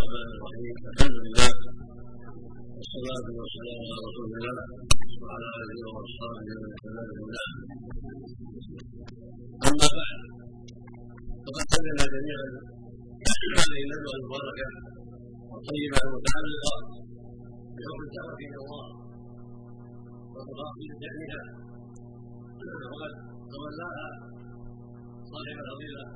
الرحمن الرحيم. الحمد لله والصلاة والسلام على رسول الله وعلى آله وأصحابه ومن اهتدى بهداه. أما بعد، فقد سمعنا جميعا هذه الندوة المباركة والطيبة المتعلقة بحكم الدعوة إلى الله وتفاصيل شأنها، وقد تولاها صاحب الفضيلة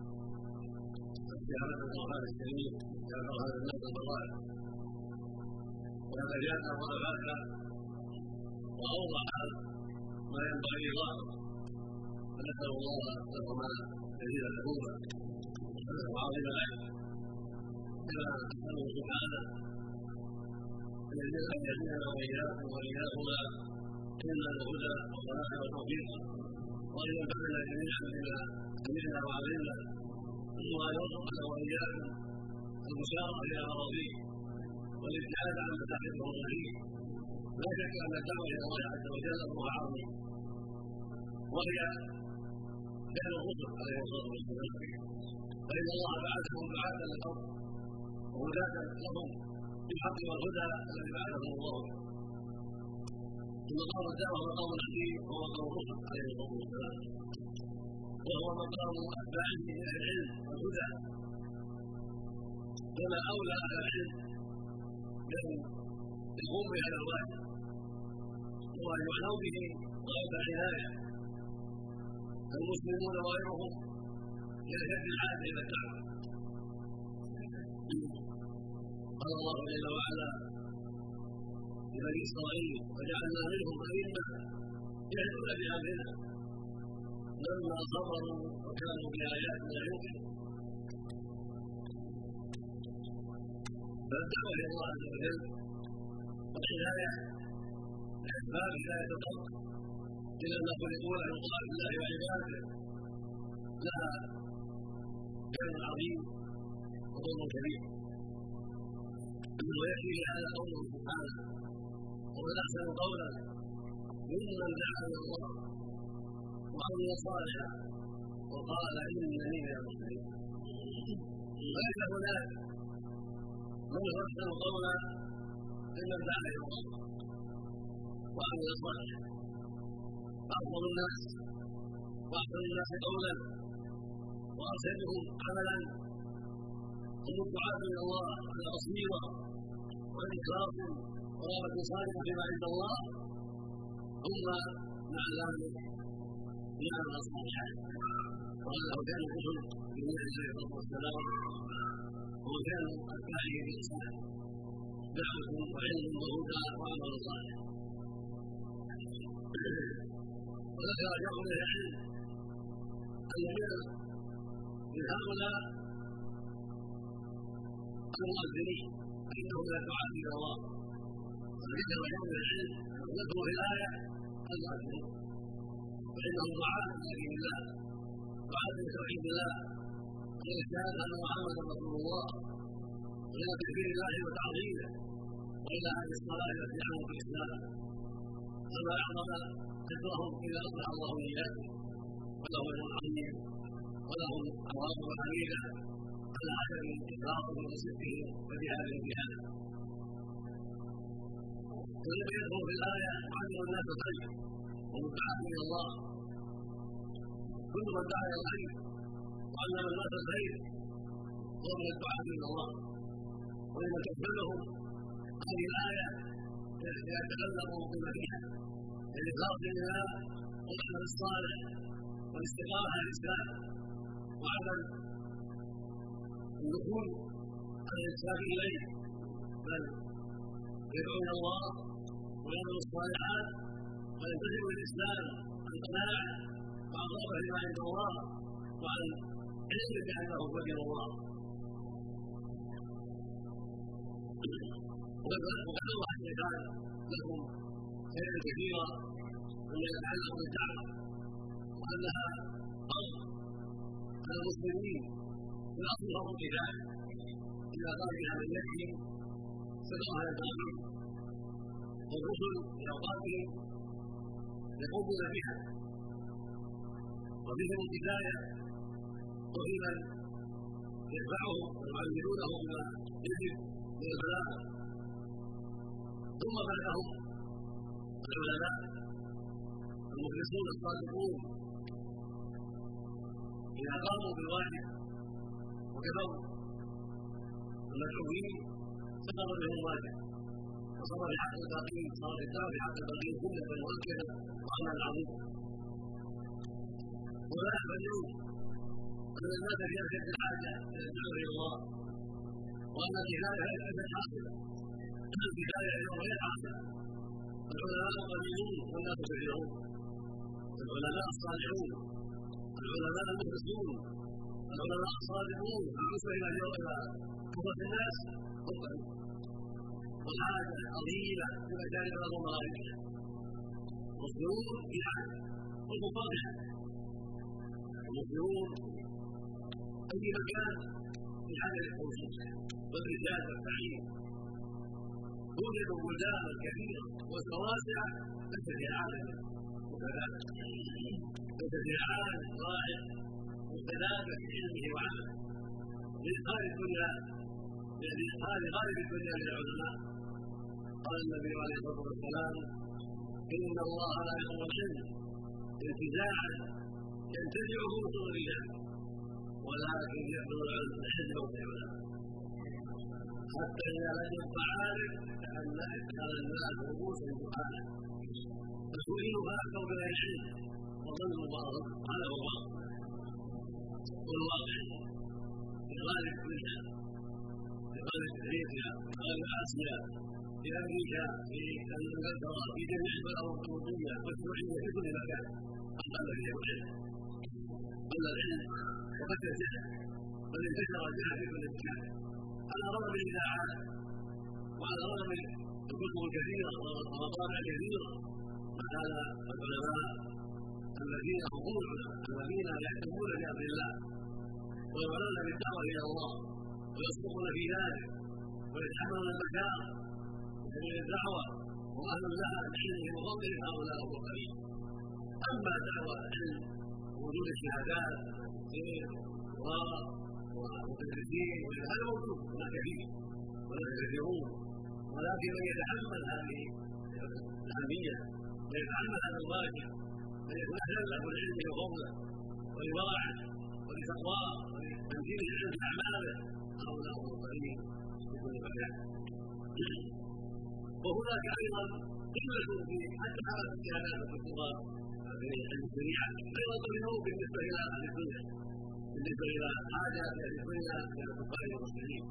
الشيخ عبد الرحمن الكريم جعل هذا النبي الضرائع، وهذا جاء وضعها وأوضح ما ينبغي الله، فنسأل الله لهما جزيل العقوبة وعظيم الأجر، كما نسأله سبحانه أن يهدينا وإياكم وإياهما إلا الهدى والصلاح والتوفيق، وأن ينفعنا جميعا بما سمعنا وعلمنا، ثم يرزقنا وإياكم المشاركة في أراضيه والابتعاد عن مساحته الرهيب. لا شك أن الدعوة إلى الله عز وجل أمرها عظيم، وهي فعل الرسل عليه الصلاة والسلام، فإن الله بعثهم بعثا للأرض وهداة لهم بالحق والهدى الذي بعثهم الله به. ثم قام الدعوة مقام الحكيم وهو مقام الرسل عليه الصلاة والسلام، وهو مقام أتباعه من أهل العلم والهدى، فما أولى أهل العلم من القوم بهذا الواجب وأن يعنوا به غاية العناية المسلمون وغيرهم إلى شد الحاجة إلى الدعوة. قال الله جل وعلا لبني إسرائيل: وجعلنا منهم أئمة يهدون بأمرنا لما صبروا وكانوا بآياتنا يوقنون. فالدعوة إلى الله عز وجل والعناية لأسباب هداية الخلق إلى أن خلقوا له طاعة الله وعبادته لها خير عظيم وفضل كبير. ويكفي هذا قوله سبحانه: ومن أحسن قولا ممن دعا إلى الله وعمل صالحا وقال إنني من المسلمين. وليس هناك من يحسن قولا ممن دعا إلى الله وعمل صالحا. أفضل الناس وأحسن الناس قولا وأرشدهم عملا هم الدعاة إلى الله على بصيرة وعن إخلاص ورغبة صالحة فيما عند الله، ثم مع ذلك يعمل صالحا. وأنه كان الرسل بنبي عليه الصلاة والسلام وكانوا أتباعه بإحسان، دعوة وعلم وهدى وعمل صالح. وذكر جمع من العلم أن من هؤلاء المؤذنين فإنهم لا دعاة إلى الله. وذكر جمع من العلم ذكر في الآية المؤذنين فإنهم دعاة إلى دين الله، دعاة لتوحيد الله والإشهاد أن محمدا رسول الله، وإلى تكبير الله وتعظيمه، وإلى أهل الصلاة والاتباع في الإسلام. فما أعظم ذكرهم إذا أصلح الله إياهم، وله أجر عظيم ولهم أوراق حميدة على عدم إفراطهم وصدقهم وجهادهم بهذا. والذي يدخل في الآية وعلم الناس الخير والدعاة إلى الله. كل من دعا إلى الخير وعلم الناس الخير هو من الدعاة إلى الله. ولما تشملهم هذه الآية يتكلموا بما فيها من إخلاص لله والعمل الصالح والاستقامة على الإسلام وعدم الدخول على الإسلام إليه، بل يدعو إلى الله ويعمل الصالحات ويلتزم بالإسلام عن قناعة وعن رغبة فيما عند الله وعن علم بأنه وجه الله. وقد أوضح الشيطان لكم خيرا كثيرا مما يتعلق بالدعوة، وأنها فرض على المسلمين في الأصل فرض كفاية إذا قام بها من يكفي سبقها التعليم، والرسل في أوقاتهم يقومون بها، وفيهم الكفاية وفي من يدفعهم ويعلمونهم بما يجب من البلاغه. ثم بعدهم العلماء المخلصون الصادقون إذا قاموا بالواجب وكفروا المدعوين سقط بهم الواجب وصار بحق الباقين، صار الدعوة بحق الباقين سنة مؤكدة وعملا عظيما. ولا يعلمون أن الناس في أشد الحاجة إلى الدعوة إلى الله، وأن الكفاية ليست حاصلة، الكفاية اليوم غير حاصلة. العلماء قليلون والناس كثيرون، العلماء الصالحون، العلماء المخلصون، العلماء الصادقون بالنسبة إلى كثرة الناس فضلا، والحاجة عظيمة في مجال بعض المغاربها، والظنون في حاجة والمفاضحة. المسلمون أي مكان في حاجة للتوصيل والرجال والتعليم، توجد بلدان كثيرة وسواسع ليس فيها عالم متنافس، ليس فيها عالم رائع متنافس في علمه وعمله لإدخال الدنيا، لإدخال غالب الدنيا للعلماء. قال النبي عليه الصلاة والسلام: إن الله لا يقبل العلم انتزاعا ينتزعه من الرجال، ولكن يقبل العلم حزبا وعلما، حتى إذا لم يبق عالم كان الناس رؤوسا جهالا فسئلوا فأفتوا بغير علم وظنوا بعضهم هذا هو والواقع في غالب الدنيا، في غالب افريقيا، في غالب اسيا، في امريكا، في انجلترا، في جميع البلاد الاوروبيه والسعوديه، في كل مكان قل فيه العلم، قل العلم وقد زاد بل انتشر الجهل في كل مكان على رغم الاذاعات وعلى رغم الكتب الكثيره والمطابع الكثيره. هذا العلماء الذين هم العلماء الذين يهتمون بامر الله ويعلمون بالدعوه الى الله ويصدقون في ذلك ويتحملون المكان في سبيل الدعوه واهل لها بعلمهم وفضلهم، هؤلاء هم القليل. اما دعوه العلم ووجود الشهادات ومدرسين هذا موجود ولا كثير ولا كثيرون، ولكن من يتحمل هذه الاهميه ويتحمل هذا الواجب ان يكون اهلا له العلم وفضله ولورعه ولتقواه ولتنزيل العلم في اعماله، هؤلاء هم القليل في كل مكان. وهناك ايضا قله في حتى حالة الشهادات والدكتوراه في علم الشريعه ايضا قليلون بالنسبه الى اهل الدنيا، بالنسبه الى حاجه اهل الدنيا الى الكفار والمسلمين.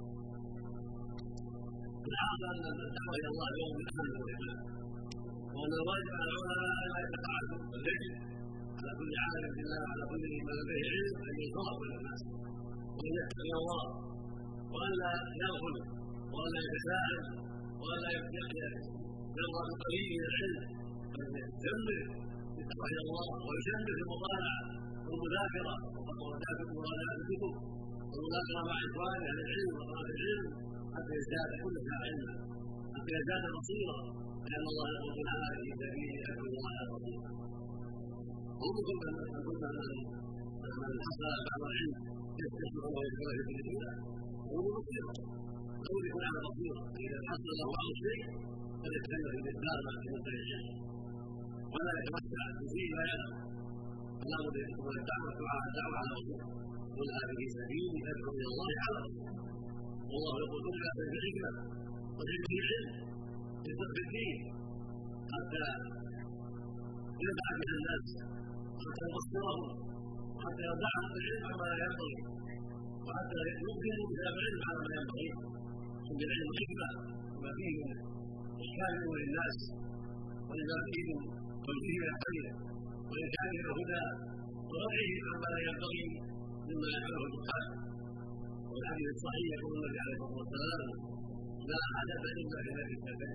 الحاصل ان الدعوه الى الله اليوم من اهم المهمات، وان الواجب على العلماء ان لا يتقاعدوا بل يجب على كل عالم بالله وعلى كل من لديه علم ان ينصرف الى الناس وان يتقي الله وان لا يغفل وان لا يتساهل وان لا يرضى بقليل من العلم، بل يجمل بالتقوى الى الله ويجمل في المطالعه والمذاكره ومراجعه الكتب والمذاكره مع اخوانه اهل العلم وطلاب العلم حتى يزداد كل علما، حتى يزداد بصيرا، لان الله يقول تعالى في سبيل ادعو الله بصيرا. ومنكم من كنا من حصل بعض العلم يسمع الله ويذكره في كل شيء هو بصيره، لو يكون على بصيره اذا حصل له بعض الشيء فليتكلم بالاخبار مع مثل العلم ولا يتوسع فيه ما يعلم. فلا بد ان تكون الدعوه على بصيره، قل هذه سبيلي ادعو الى الله على بصيره. والله يقول ادع بالحكمه والعلم بالعلم يصدق بالدين حتى يدع بها الناس وحتى يبصرهم وحتى يدعهم بالعلم عما لا ينبغي وحتى يبدلوا بسبب العلم على ما ينبغي، ثم بالعلم حكمه وما فيه من اشكال للناس ولما فيه من توجيه الى الخير وارشاد الى الهدى ورفعه عما لا ينبغي مما يفعله الدخان. والحديث الصحيح يقول النبي عليه الصلاه والسلام: لا حدث الا اذا اجتهد.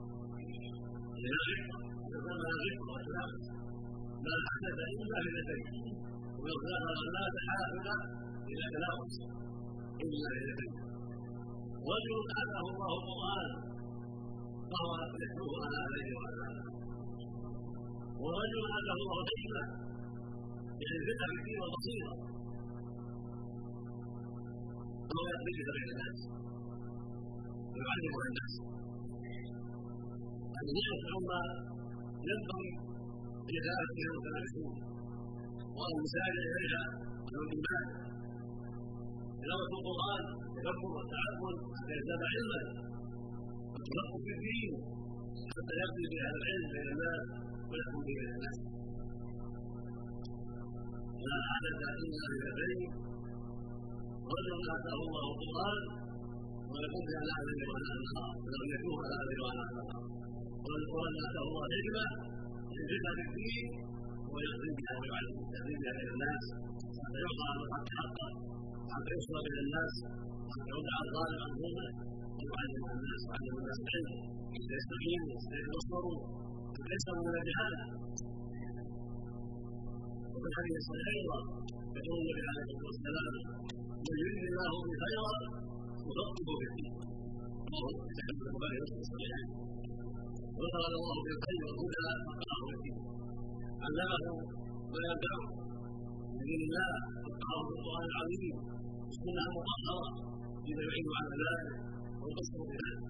لا حدث الا بذاتين، ويغفر لا تحافظ الى تناقص الا بذاتين. رجل اتاه الله القران فهو يتلوه على عليه وعلى اله، ورجل اتاه الله الحكمه يعني الفقه في الدين والبصيره فهو يقضي بين الناس ويعلمها الناس. هذه نعمة عظمى ينبغي لإدارة فيها المتنافسون والمساعدة إليها ولو الإيمان تلاوة القرآن تدبر والتعامل حتى يزداد علما والتفقه في الدين حتى يقضي بهذا العلم بين الناس ويحكم بين الناس. لا حدث إلا بهذين رجل آتاه الله القرآن ويقول بأن لا أدري وأنا أنهار ولم يكون لا أدري وأنا أنهار والقرآن آتاه الله حكمة يجدها في الدين ويقضي بها ويعلم يقضي بها بين الناس حتى يعطى عن الحق حقه حتى يصل بين الناس حتى يدعى الظالم عن ظلمه ويعلم الناس ويعلم الناس العلم حتى يستقيموا حتى يتبصروا حتى يسلموا من الجهال. وفي الحديث الصحيح ايضا يقول النبي عليه الصلاه والسلام من يريد الله به خيرا يفقهه في الدين. تحمل البخاري ومسلم الصحيحين وقال الله بالخير والهدى فقهه في الدين علمه ما ينفعه من دين الله فقهه في القران العظيم والسنه المطهره بما يعين على ذلك والبصر بذلك.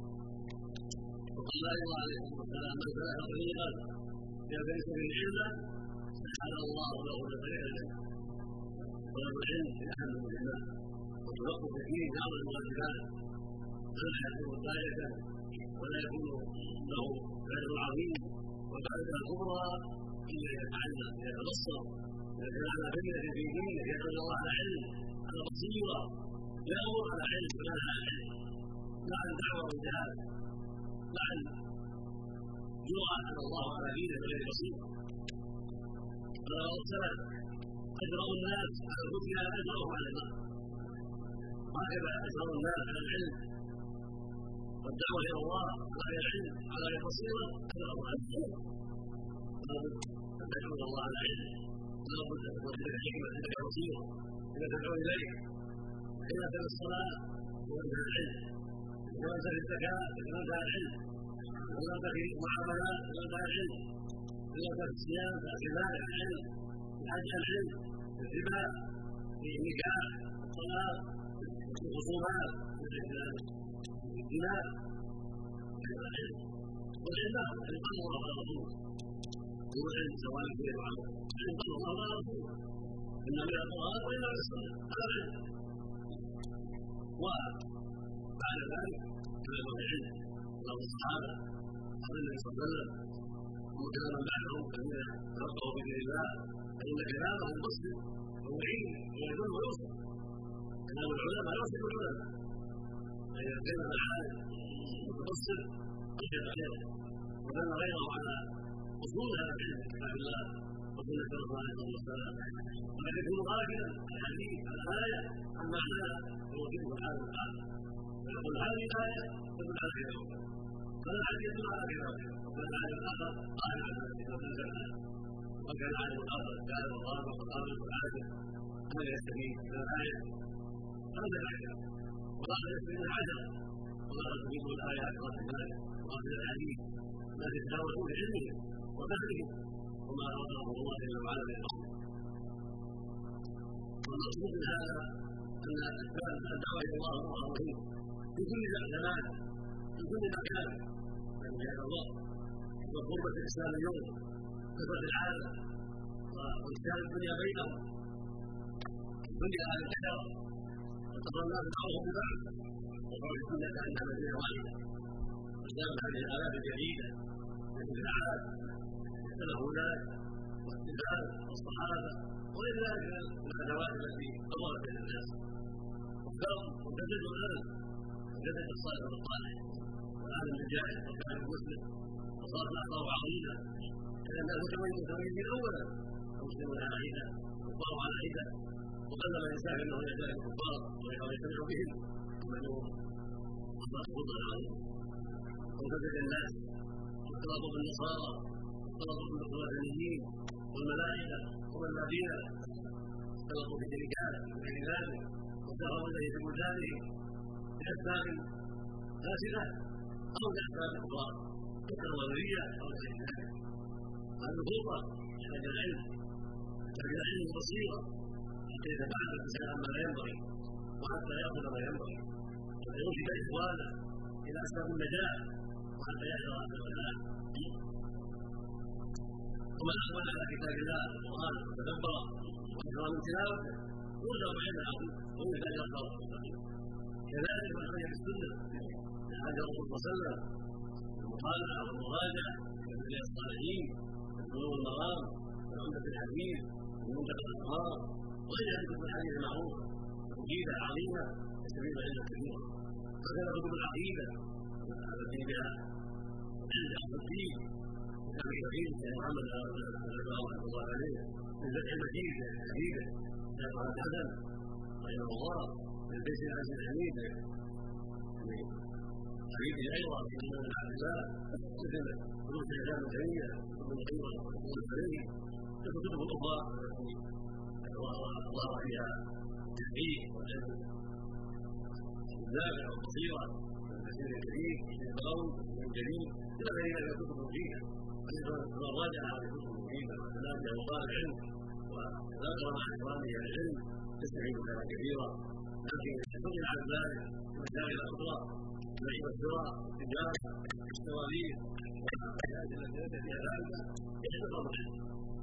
وقال ايضا عليه الصلاه والسلام من سلك طريقا يلتمس به علما سهل الله له طريق الجنه. طلب العلم من اهم المهمات والتفقه في الدين اعظم الواجبات فلا يكون داعيه ولا يكون له اجر عظيم وفائده كبرى الا يتعلم يتبصر يكون على بينه في دينه يدعو الله على علم على بصيره يامر على علم ولا على علم لا عن دعوه وجهاد لا عن جرأة على الله على دينه بغير بصيره. فلو ارسلت اجرأ الناس على الفتيا اجرأهم على الماء هكذا اجرأ الناس على العلم والدعوه الى الله على العلم على البصيره اجرأهم على العلم. لابد ان تدعو الله على علم لابد ان تدعو الحكمه تدعو البصيره اذا تدعو اليه اذا كان الصلاه وانت العلم وانت الزكاه وانت العلم وانت في المعاملات وانت العلم وانت في الصيام فالعباده العلم الحج العلم الربا في النكاح الطلاق الخصومات الدماء العلم والعلم القلب الله ورسوله هو العلم سواء كبير وعظيم العلم قلب الله ورسوله انما من القران والى السنه هذا العلم. وبعد ذلك كلام العلم كلام الصحابه عن النبي صلى الله عليه وسلم وكلام بعدهم الذين تلقوا بدين الله فان كلامهم مسلم ومعين ويدل ويوصل. كلام العلماء يوصل العلماء فاذا كلم العالم المتبصر اشهد عليه ودل غيره على اصول هذا العلم كتاب الله وسنه رسول الله صلى الله عليه وسلم وقد يكون راكدا الحديث على الايه عن معناها ويوجبه الحال القائل ويقول هذه الايه تدل على كذا وهذا الحديث يدل على كذا وكان العالم الاخر قال عن كتاب الله وكان العالم الاخر قال الله وقال العالم هذا يستفيد من الايه هذا العالم وقال يستفيد من العجل وقال تفيد الايات والحكايه وقال الحديث ما يتجاوزون بعلمه وفهمه وما أعطاه الله جل وعلا من الأمر. والمقصود من هذا أن الدعوة إلى الله أمر مهم في كل زمان في كل مكان من جهة الله وقربة الإسلام اليوم كثرة العالم وإسكان الدنيا بينهم الدنيا أهل الكثرة وترى الناس بعضهم ببعض وقال الدنيا كأنها مدينة واحدة وإسلام هذه الآلاف الجديدة مثل العالم له ذلك واختلاف الصحابه وغير ذلك من الادوات التي ظهرت بين الناس والفرق وجدد الان وجدد الصالح والصالح والعالم الجاهل وكان المسلم وصار الاخطار عظيمه كان الناس متميزين اولا المسلمون على حده والكفار على حده وقل من يساعد انه يجتهد الكفار ويجتمع بهم ومنهم الله فضل العظيم وجدد الناس واختلاطوا بالنصارى اختلطوا بالوثنيين والملائكه والمدينه اختلطوا بالرجال وغير ذلك وساروا اليه ببلدانهم باسباب فاسده او باسباب اخرى كالوضعيه او غير ذلك. هذه الفرقه يحتاج العلم يحتاج العلم والبصيره حتى يتفاعل الانسان ما لا ينبغي وحتى ياخذ ما ينبغي ويرشد اخوانه الى اسباب النجاه وحتى يحذر الولاء. ومن اقبل على كتاب الله القران وتدبره واكثر من تلاوته يرجع عندها ويحتاج يقرا كذلك من خير السنه لهذا الرسول صلى الله عليه وسلم المطالعه والمراجعه من الصالحين بلوغ المرام وعمدة الحديث ومنتقى الاخبار وغيرها من كتب الحديث المعروفه مفيده عظيمه تستفيد علما كثيرا. وكذا كتب العقيده التي بها عند اهل الدين كتاب كثير كان محمد رحمه الله عليه من فتح المجيد الحديثه كتاب الحسن رحمه الله من البيت العزيز الحميد حديثه ايضا في سنن عبد الله مثل دروس الاسلام الجميله كتب القيمه والقبول عليه كتب اخرى الله فيها التحقيق والعلم النافع والبصيره والتفسير الكريم والقول والجليل الى غير ذلك كتب مفيده فمن راجع على الكتب المفيده وتنافع وطالب العلم وذاكر مع اخوانه العلم تستفيد خيرا كثيرا. لكن يحتوي على ذلك المسائل الاخرى البيع والشراء التجاره التواريخ والحاجات التي ليس فيها ذلك يحتفظ بالعلم.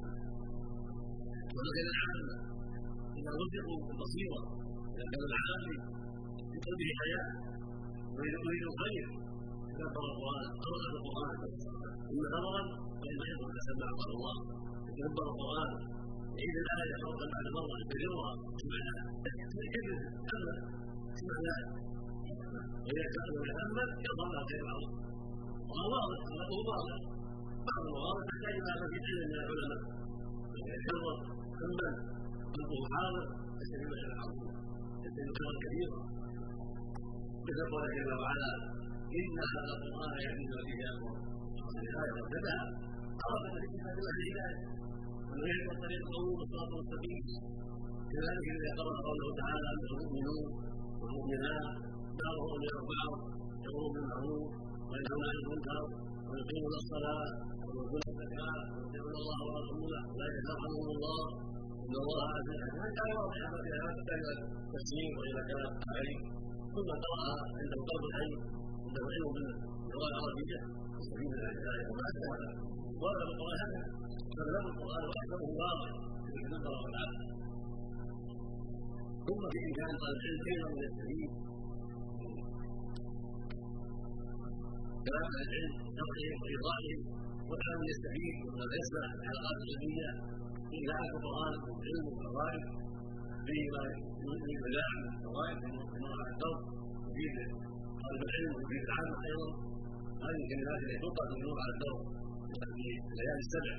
ولكن العامه اذا رزقوا بالبصيره اذا كان العالم في قلبه حياه ويريد الخير تدبر القران قرأ القران ثم نظرا فإن يحفظ تسمع قال الله يتدبر القران يعيد الايه مرة بعد مره يكررها سمعناها يكرر اما سمعناها واذا كان يتامل يظهر خير العظيم وهو واضح انه واضح بعض المواضع تحتاج الى مزيد علم من العلماء يكرر ثم قلبه حاضر يستفيد خير العظيم يستفيد خيرا كثيرا. كتب الله جل وعلا ان هذا القران يهدي الذي يامر بالايه وابتداها عرف في كتاب الله الهدايه ويهدي الطريق القوم والصراط المستقيم. كذلك اذا قرأ قوله تعالى المؤمنون والمؤمنات بعضهم يرفعه يامرون بالمعروف وينهون عن المنكر ويقيمون الصلاه ويؤتون الزكاه ويطيعون الله ورسوله اولئك يرحمهم الله ان الله عزيز حكيم. هذا كان واضح لا تحتاج الى تفسير والى كلام عليه. ثم قرأها عنده قلب الحي عنده علم باللغه العربيه يستفيد من الايه وما اشبهها. وهذا القران هذا فبلغ القران واحكمه واضح في التدبر والعقل. ثم في امكان طالب العلم ايضا من يستفيد كلام العلم شرحهم وايضاحهم وكان يستفيد وقد يسمع الحلقات العلميه في اذاعه القران والعلم والفوائد فيما يريد ملاحظ الفوائد في موضع الدرس يفيد طالب العلم ويفيد العامه ايضا. هذه الكلمات التي تلقى في موضع الدرس في الليالي السبع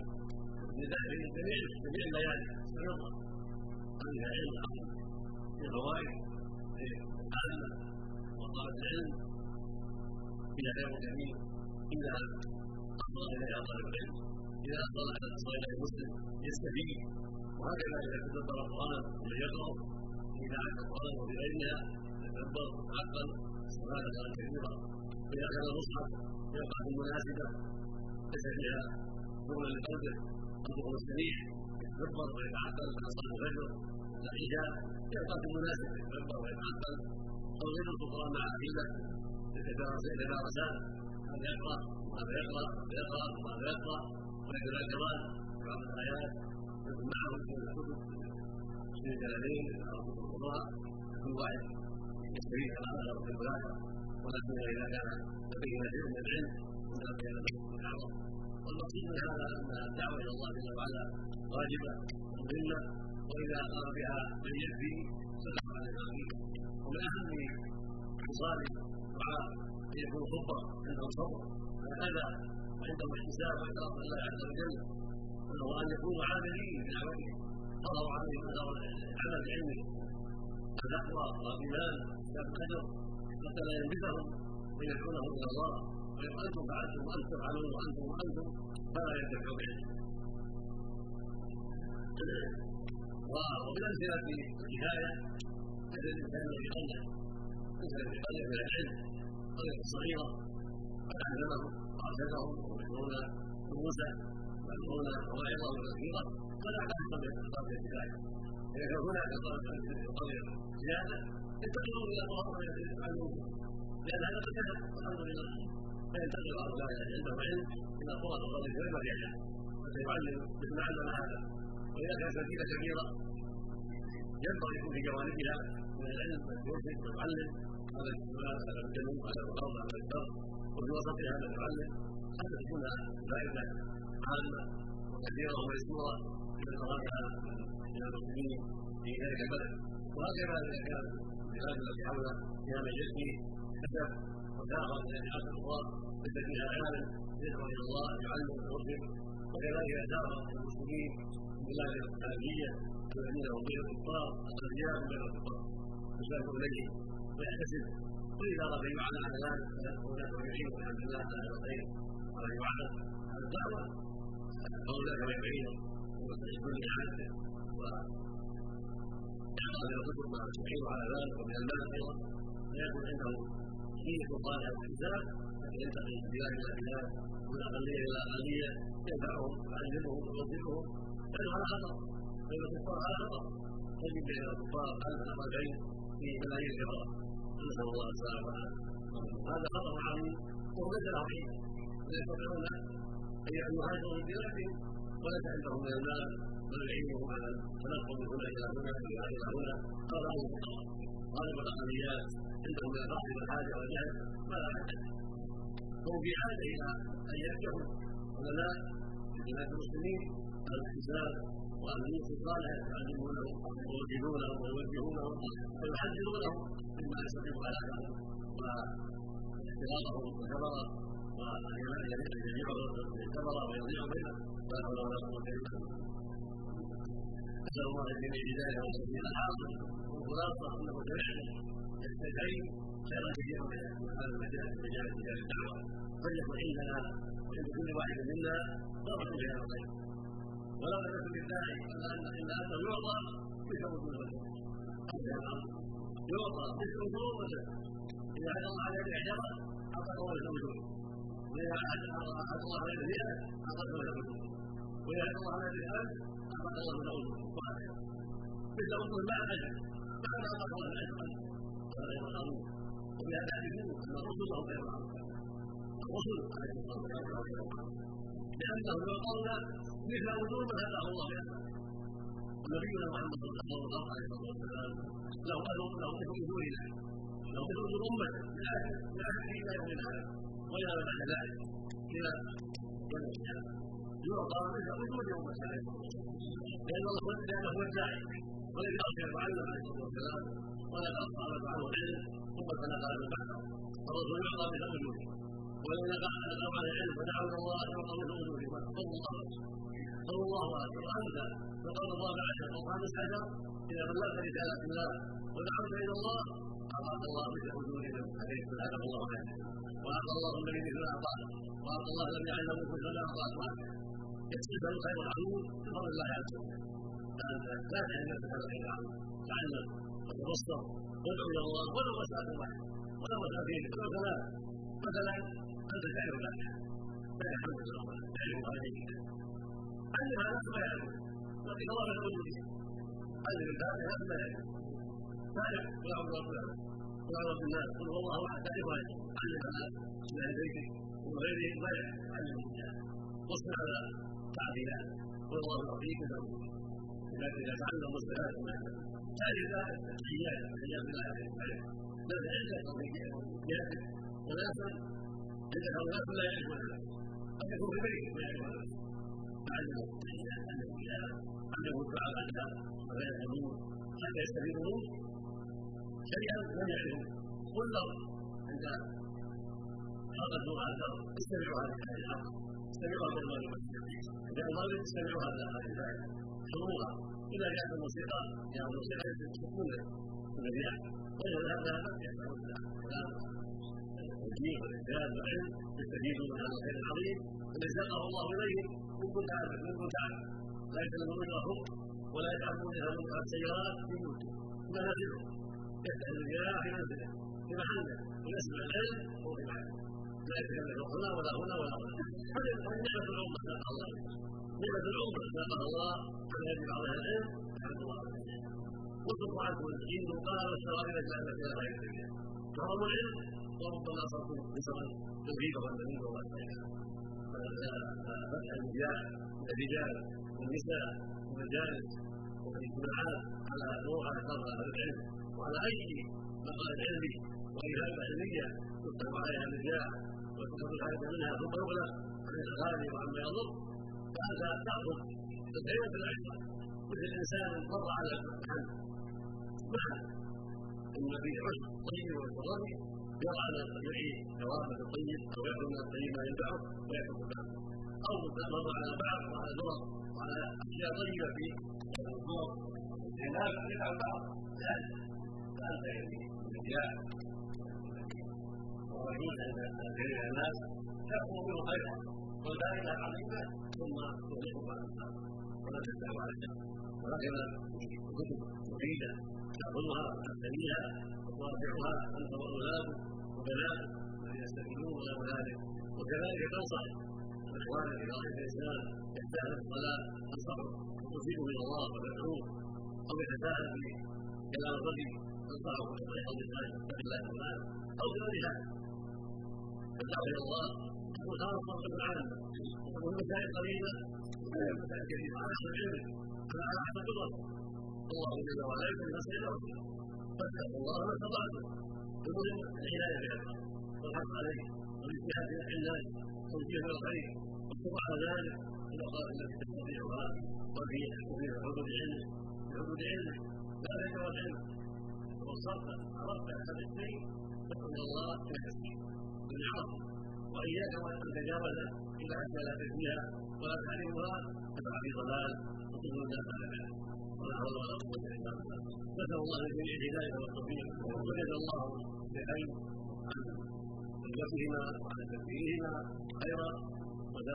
جميع الليالي سنظهر هذه علم عظيم في فوائد عامه وطالب العلم إلى خير جميل إذا أفضل إليها طالب العلم إذا أفضل إلى المسلم يستفيد. وهكذا إذا تدبر القرآن ويقرأ إذا عاد القرآن وبغيرها يتدبر ويتعقل استفادة كثيرة. وإذا كان المصحف يقع في المناسبة ليس فيها شغل لقلبه قلبه مستريح يتدبر ويتعقل كصلاة الفجر والعشاء يقع في المناسبة يتدبر ويتعقل أو غير القرآن مع عقيدة يتدارسان هذا يقرأ وهذا يقرأ ويقرأ وهذا يقرأ ويتذاكران بعض الآيات يكون معه من الكتب من الجلالين أو كتب القراء كل واحد يستفيد كما أخذ في المذاكرة. ولكن إذا كان تبين شيء من العلم فلا بين له بالعظم. والمقصود من هذا أن الدعوة إلى الله جل وعلا واجبة مهمة وإذا أمر بها من يكفي صدق على الآخرين. ومن أهم خصال الدعاء أن يكون خطبة عنده صبر هذا عنده احتساب وإكرام الله عز وجل وهو أن يكونوا عاملين بدعوته قضوا عليهم العمل بعلمه التقوى والإيمان والقدر حتى لا ينبذهم ويدعونهم إلى الله ويقول أنتم فعلتم وأنتم تفعلون وأنتم فلا ينتفعوا بعلمه. ومن أمثلة الكفاية أن الإنسان الذي قلع من العلم قرية صغيرة فأعلمهم وأرشدهم ويشكرون دروسا ويأمرون مواعظهم كثيرة فلا تحصل من الكفاية. إذا كان هناك طلب في القرية زيادة ينتقلون الى مواطن يتعلمون، لان هذا قد كتب الحمد لله، فينتقل هؤلاء عندهم علم الى قرى الارض غير مريحه حتى يعلم مثل ما علم هذا. واذا كانت مدينه كبيره ينبغي يكون في جوانبها من العلم والمرشد والمعلم، هذا على الجنوب على الارض على البر، وفي وسطها هذا المعلم، حتى تكون فائده عامه وكثيره وميسوره من قرارها من المسلمين في ذلك البلد. وهكذا اذا كان البلاد التي حولنا فيها من يسمي كسب وداخل الى جهات الاخرى ليس فيها عالم يدعو الى الله يعلم ويرشد، وكذلك دار المسلمين من بلاد الخارجيه الذين هم غير الكفار الاغنياء من غير الكفار يسافر اليه ويحتسب، واذا اراد ان يعلم على ذلك فهناك من يعين والحمد لله على الخير ولا يعلم على الدعوه فاولئك من يعين ويستشهدون باعانته ويعطى الكتب مع التعين على ذلك ومن المال ايضا، فيكون عنده شيء سلطان او حساب ينتقل من بلاد الى بلاد ومن اقليه الى اقليه ينفعهم ويعلمهم ويوظفهم، لانه على خطر بين الكفار، على خطر تجد بين الكفار 1000 في ملايين الكفار، نسال الله السلامه والعافيه. هذا خطر عظيم وهو ليس له حين، لا يستطيعون ان يهاجروا من بلادهم وليس عندهم من المال ولا يعينهم على التنقل من هنا الى هنا الى هنا، هذا هو الفقراء غالب الاقليات عندهم من الفقر والحاجه والجهل ما لا حد، هم في حاجه الى ان يفتحوا علماء في بلاد المسلمين على الحساب وعلى النص الصالح يعلمونهم ويوجهونهم ويوجهونهم ويحذرونهم مما يستطيع هلاكهم واختلاطهم والكبر وان يجمعوا الكبر ويضيعوا بينهم، لا حول ولا قوه الا بالله. نسال الله جميع هدايه والتوفيق الحاصل، والخلاصه انه جميعنا يستدعي خيرا كثيرا من هذا المجال في مجال الدعوه، فليكن عندنا وعند كل واحد منا ضربه في هذا الخير، ولا نكن بالداعي الا انه يعطى مثل وجود الرسول يعطى مثل وجود الرسول، اذا حد الله عليه اعجابا اعطاك مثل وجود، واذا حد الله عليه بيئه اعطاك مثل وجود، واذا حد الله عليه بيئه اعطاك الله مثل وجود، مثل وجود مع الاجر بعد اعطاك الله الاجر هذا غير معروف. وبهذا تعرفون ان الرسل هم غير معروف، الرسل عليه الصلاه والسلام لانهم يعطون مثل وجود من هداه الله له، ونبينا محمد صلى الله عليه وسلم له مثل وجودنا، له مثل وجود امته من اخر الى يوم القيامه والى ما بعد ذلك الى يوم القيامه، يعطى مثل وجود امته عليه الصلاه والسلام لانه هو الداعي، ولم يرجع يتعلم عليه الصلاه والسلام ولا اصحاب عنه العلم ثم تنقل من بعده، الرسول يعطى مثل وجوده، ولو نقل عن العلم ودعوا الى الله يعطى مثل وجوده صلى الله عليه وسلم. انت فقال الله عشر او 15 اذا بلغت رسالات الله ودعوت الى الله اعطاك الله مثل وجوده عليه سبحانه الله عليه، واعطى الله الذي مثل اعطاه، واعطى الله الذي علمه مثل اعطاه، يكسب الخير العظيم بفضل الله عز وجل. فانت لا تعلم نفسك الخير العظيم، تعلم وتبصر وادعو الى الله ولو مساله واحده ولو مسافين ولو ثلاث، مثلا انت تعرف الفاتحه فلا الحمد لله تعرف هذه علم على نفسه ما يعلم، لكن الله لا وجوده علم الفاتحه ما يعلم، تعرف ويعبد ربنا ويعبد الناس قل هو الله احد تعرف هذه، علم على اهل بيتك وغيرهم ما يعلم، علم الناس واصبر على تعديلات والله يعطيك له، لكن اذا تعلم الصلاه تعرف التحيات التحيات بالله عليه بل عندك ياتي وناسا عندك اناس لا يعرفون هذا، قد يكون في بيتك ما يعرفون هذا، تعلم التحيات عنده الدعاء عنها ولا يعلمون حتى يستفيدون شيئا لم يعرفوا. قل لهم عند حلقه هذا استمعوا هذه الحق، استمعوا هذا المغرب، عند المغرب استمعوا هذا الفائده حضورها، اذا كانت الموسيقى يعني الموسيقى تكون الرياح وغير هذا يسمعون الكلام التوجيه والارشاد والعلم يستفيدون من هذا الخير العظيم الذي ساقه الله اليهم. ان كنت عارف ان كنت عارف لا يتكلمون غيرهم ولا يتعبون لها منكر السيارات في بيوتهم منازلهم، يفتح الرياح في منزله في محله ويسمع العلم وهو في محله، لا يتكلم هنا ولا هنا ولا هنا. هذه نعمه العمر ساقها الله، نعمه العمر ساقها الله على يد بعض العلم يحمد الله عليه، وصف عنكم الدين قال والشرائع كانت الى غير سبيل كرم العلم وربما صرتم بصرا توحيد والنبي والصالحين فتح النجاح من الرجال والنساء والمجالس والاجتماعات على نوع على شرط العلم وعلى اي مقال علمي وإلهام علميه يكتب عليها النجاح وتكون الحاجه منها ثم يغلق عن الغالي وعما يضر فانت تاخذ العلم بالعشره مثل الانسان مر على الامتحان معه اما في عشر طيب والتضري يرى على يعي جوابه الطيب او ياخذ من الطيب ما ينفعه ويكون بعض او مر على بعض وعلى درر وعلى اشياء طيبه في الامور والخلاف يفعل بعض ذلك فانت يعني النجاح والرجوع عند جميع الناس تكون منه خيرا والفائده عظيمه ثم تغلق بعض الناس ولا تتبع عليها وهكذا الكتب مفيده تاخذها وتقتنيها وتراجعها انت واولادك وبناتك الذين يستفيدون وغير ذلك وكذلك تنصح اخوانك اذا رايت انسان يحتاج الصلاه تنصحه وتفيده الى الله وتدعوه او يتساءل في كلام الرجل تنصحه بطريقه الله يتقي الله تعالى او بغير هذا فالدعوه الى الله تكون خاصه بالعالم وتكون مسائل قليله مسائل كثيره على حسب علمك على حسب قدرتك الله جل وعلا يكون مسائل وسيله فاتقوا الله ما استطعتم المهم العنايه بهذا والحق عليه والاجتهاد في نفع الناس والجهد الخير والصبر على ذلك في الاوقات التي تستطيعها وفي حدود علمك بحدود علمك لا تجاوز علمك وصرت عرفت هذا الشيء فاتقوا الله في نفسك بالعرض واياك وان تتجاوز الا حتى لا تزنيها ولا تعلمها تقع في ضلال وتضل الناس على ذلك ولا حول ولا قوه الا بالله نسال الله لجميع الهدايه والتوفيق وجزا الله بخير عن تربيتهما وعن تدبيرهما خيرا